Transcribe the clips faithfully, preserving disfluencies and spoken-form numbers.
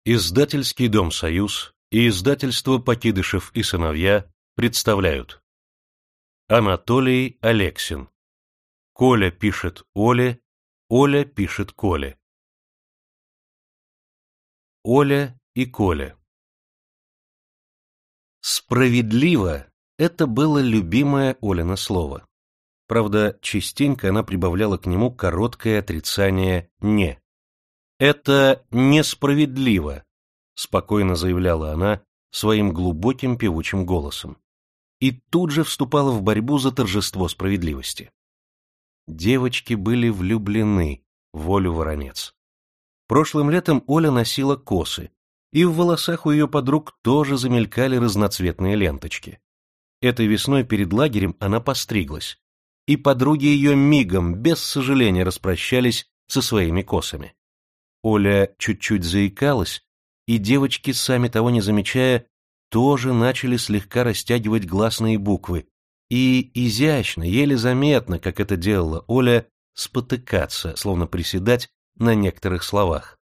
Издательский дом «Союз» и издательство «Покидышев и сыновья» представляют Анатолий Алексин. Коля пишет Оле, Оля пишет Коле. Оля и Коля. «Справедливо» — это было любимое Олино слово. Правда, частенько она прибавляла к нему короткое отрицание «не». «Это несправедливо», — спокойно заявляла она своим глубоким певучим голосом. И тут же вступала в борьбу за торжество справедливости. Девочки были влюблены в Олю Воронец. Прошлым летом Оля носила косы, и в волосах у ее подруг тоже замелькали разноцветные ленточки. Этой весной перед лагерем она постриглась, и подруги ее мигом, без сожаления, распрощались со своими косами. Оля чуть-чуть заикалась, и девочки, сами того не замечая, тоже начали слегка растягивать гласные буквы, и изящно, еле заметно, как это делала Оля, спотыкаться, словно приседать на некоторых словах.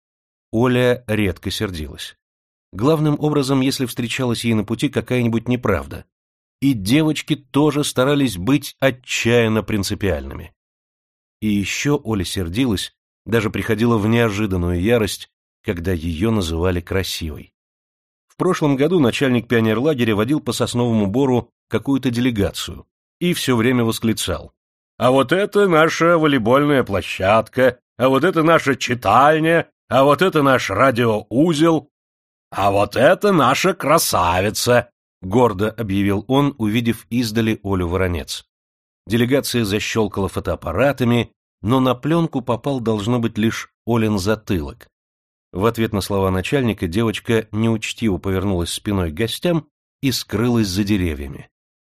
Оля редко сердилась. Главным образом, если встречалась ей на пути какая-нибудь неправда. И девочки тоже старались быть отчаянно принципиальными. И еще Оля сердилась, даже приходила в неожиданную ярость, когда ее называли красивой. В прошлом году начальник пионерлагеря водил по Сосновому Бору какую-то делегацию и все время восклицал: «А вот это наша волейбольная площадка, а вот это наша читальня, а вот это наш радиоузел, а вот это наша красавица», — гордо объявил он, увидев издали Олю Воронец. Делегация защелкала фотоаппаратами, но на пленку попал, должно быть, лишь Олин затылок. В ответ на слова начальника девочка неучтиво повернулась спиной к гостям и скрылась за деревьями.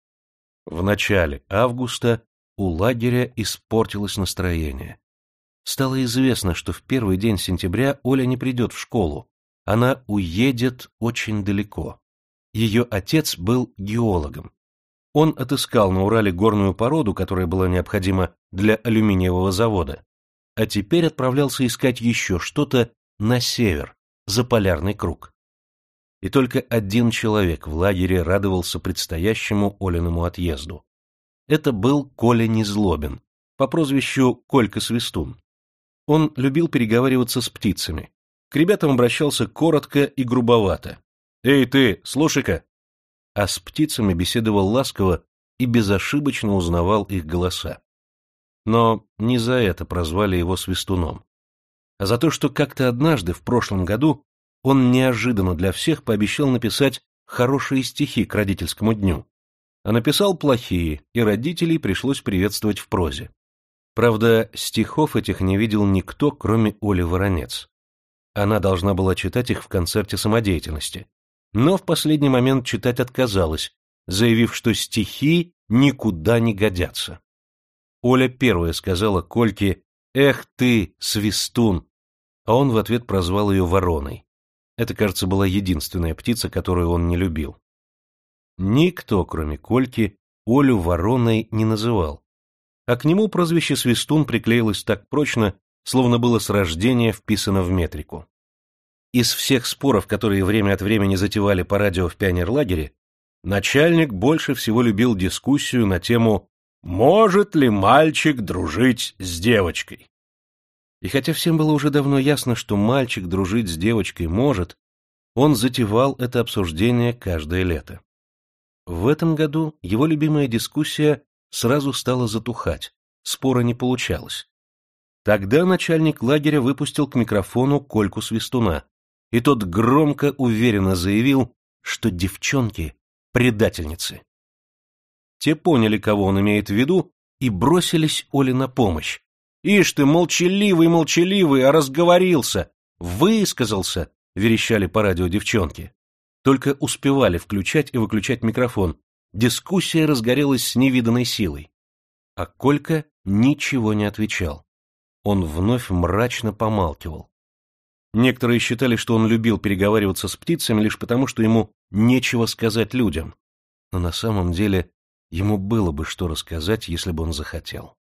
В начале августа у лагеря испортилось настроение. Стало известно, что в первый день сентября Оля не придет в школу, она уедет очень далеко. Ее отец был геологом. Он отыскал на Урале горную породу, которая была необходима для алюминиевого завода, а теперь отправлялся искать еще что-то на север, за полярный круг. И только один человек в лагере радовался предстоящему Олиному отъезду. Это был Коля Незлобин, по прозвищу Колька Свистун. Он любил переговариваться с птицами. К ребятам обращался коротко и грубовато. «Эй ты, слушай-ка!» А с птицами беседовал ласково и безошибочно узнавал их голоса. Но не за это прозвали его Свистуном, а за то, что как-то однажды в прошлом году он неожиданно для всех пообещал написать хорошие стихи к родительскому дню, а написал плохие, и родителей пришлось приветствовать в прозе. Правда, стихов этих не видел никто, кроме Оли Воронец. Она должна была читать их в концерте самодеятельности, но в последний момент читать отказалась, заявив, что стихи никуда не годятся. Оля первая сказала Кольке: «Эх ты, Свистун!», а он в ответ прозвал ее Вороной. Это, кажется, была единственная птица, которую он не любил. Никто, кроме Кольки, Олю Вороной не называл, а к нему прозвище Свистун приклеилось так прочно, словно было с рождения вписано в метрику. Из всех споров, которые время от времени затевали по радио в пионерлагере, начальник больше всего любил дискуссию на тему «Может ли мальчик дружить с девочкой?». И хотя всем было уже давно ясно, что мальчик дружить с девочкой может, он затевал это обсуждение каждое лето. В этом году его любимая дискуссия сразу стала затухать, спора не получалось. Тогда начальник лагеря выпустил к микрофону Кольку Свистуна, и тот громко, уверенно заявил, что девчонки — предательницы. Те поняли, кого он имеет в виду, и бросились Оле на помощь. «Ишь ты, молчаливый, молчаливый, а разговорился! Высказался!» — верещали по радио девчонки. Только успевали включать и выключать микрофон. Дискуссия разгорелась с невиданной силой. А Колька ничего не отвечал. Он вновь мрачно помалкивал. Некоторые считали, что он любил переговариваться с птицами лишь потому, что ему нечего сказать людям. Но на самом деле ему было бы что рассказать, если бы он захотел.